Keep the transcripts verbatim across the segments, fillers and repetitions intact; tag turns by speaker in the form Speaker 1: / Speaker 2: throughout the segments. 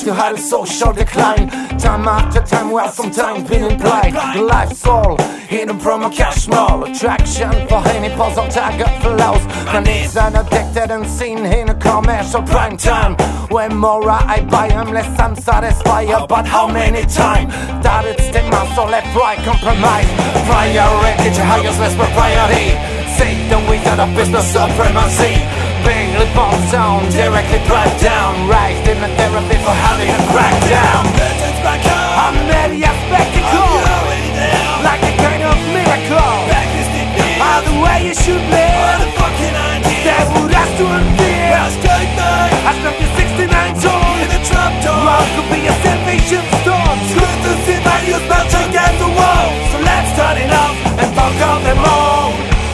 Speaker 1: to hide a social decline. Time after time, well, sometimes been implied. The life's all hidden from a cash mall. Attraction for any pulse of target flows. My needs are addicted and seen in a commercial prime time. When more I buy, I'm less I'm satisfied. But how many times that it's the muscle left, right, compromise. Priority to highest less propriety. Satan without a business supremacy. Bigly bombs down, directly drive down. Raised in a therapy for having a crackdown. I'm ready as spectacle, like a kind of miracle. All the way you should live, that would ask to unfear. I struck the sixty-nine tone in the trap door. Love could be a salvation storm. Good to see values melting against the wall. So let's turn it up and fuck up them all.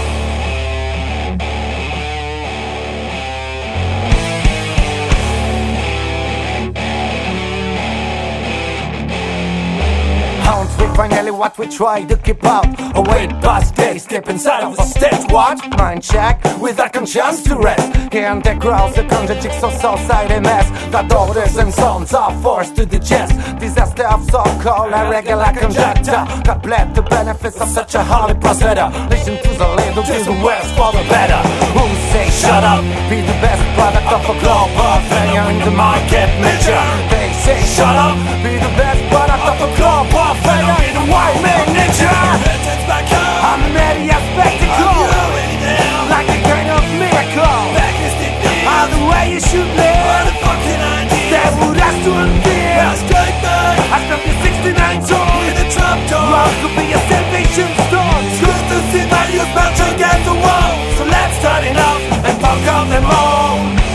Speaker 1: We finally what we try to keep up. A wait past day, step inside of a stage. What? Mind check with a conscience to rest. Here and the crowds, the contradicts of society mess. That orders and sons are forced to digest. Disaster of so-called a regular conductor. God bless the benefits of such a holy procedure. Listen to the little, do the worst for the better. Who say shut up, be the best product of a global failure in the market measure. They say shut up, be the best product of a global failure in the white man nature. I'm ready as spectacle, like a kind of miracle. All the way you should live, that would ask to unfear. I struck the sixty-nine tone in the trap door. Love could be a salvation storm. Good to see values melting against the wall. So let's turn it up and fuck up them all.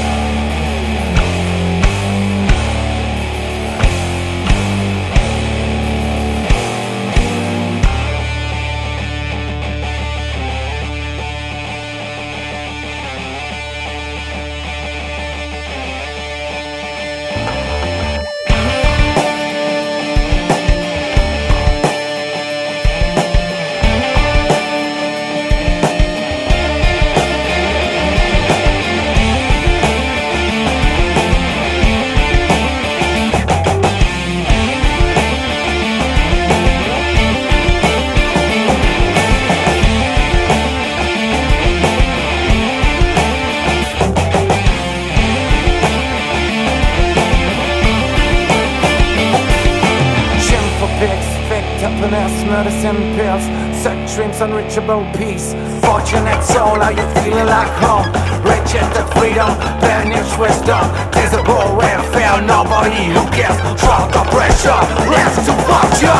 Speaker 1: Medicine pills, sex dreams, unreachable peace. Fortunate soul, are you feeling like home? Rejected freedom, banished wisdom. Visible welfare, nobody who cares. Trial of pressure, rest to function.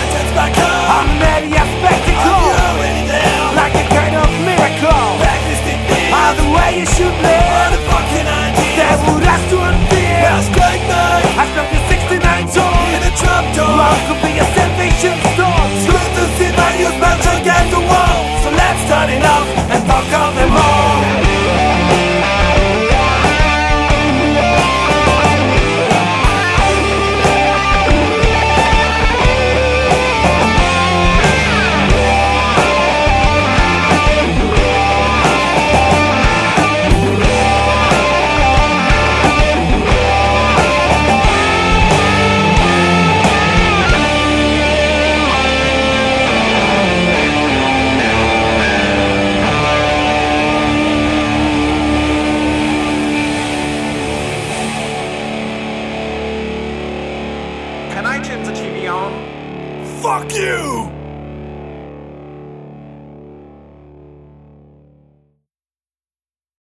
Speaker 1: I'm ready as spectacle, like a kind of miracle. All the way you should live, that would ask to unfear. I struck the sixty-nine tone in the trap door. Love could be a salvation storm. Good to see values melting against the wall. So let's turn it up and fuck up them all.
Speaker 2: Fuck you!